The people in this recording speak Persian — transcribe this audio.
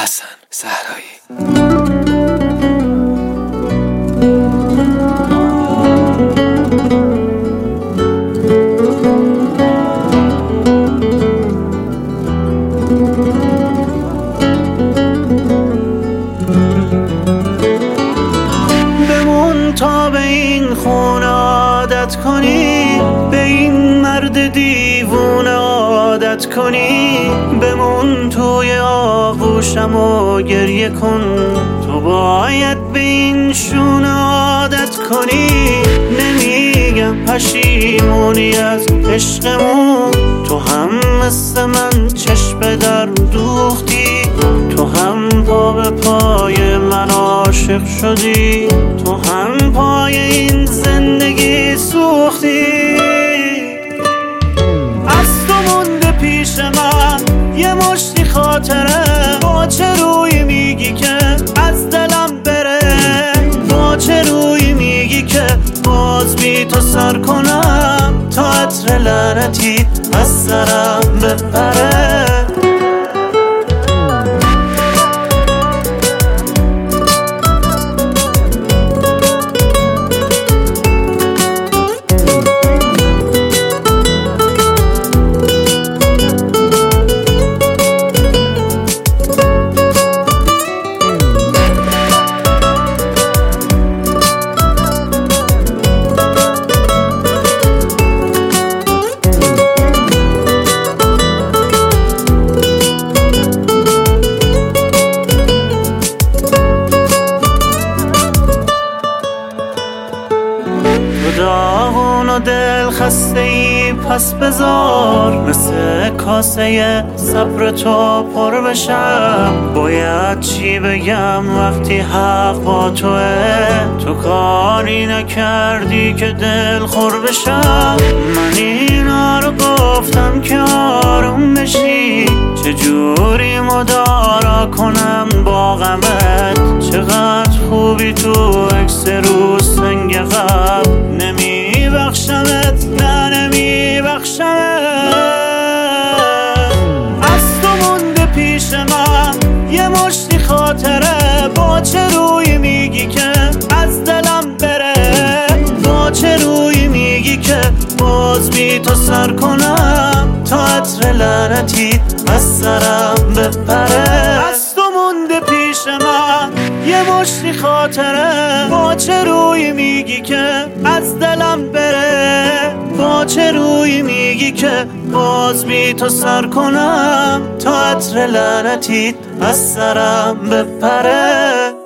حسن صحرایی. بمون تا به این خونه عادت کنی، به این مرد دیوونه عادت کنی. بمون توی آغوشم و گریه کن، تو باید به این شونه عادت کنی. نمیگم پشیمونی از عشقمون، تو هم مثل من چشم در دوختی، تو هم پا به پای من عاشق شدی، تو هم پای این زندگی سوختی. از تو مونده پیش من یه مشتی خاطره، با چه روی میگی که از دلم بره؟ با چه روی میگی که باز بی تو سر کنم تا عطر لعنتی از سرم بپره؟ داغون و دل خسته ای پس بذار، مثل کاسه صبر تو پر بشم. باید چی بگم وقتی حق با توه؟ تو کاری نکردی که دل خور بشم. من اینا رو گفتم که آروم بشی، چجوری مدارا کنم با غمت؟ چقدر خوبی تو عکس رو سنگ غم، نمیبخشمت نه نمیبخشمت. از تو مونده پیش من یه مشتی خاطره، با چه روی میگی که از دلم بره؟ با چه روی میگی که باز بی تو سر کنم تا عطر لعنتی از سرم بپره؟ از تو مونده پیش من یه مشتی خاطره، با چه روی میگی که از دلم بره؟ با چه روی میگی که باز بی تو سر کنم تا عطر لعنتی از سرم بپره؟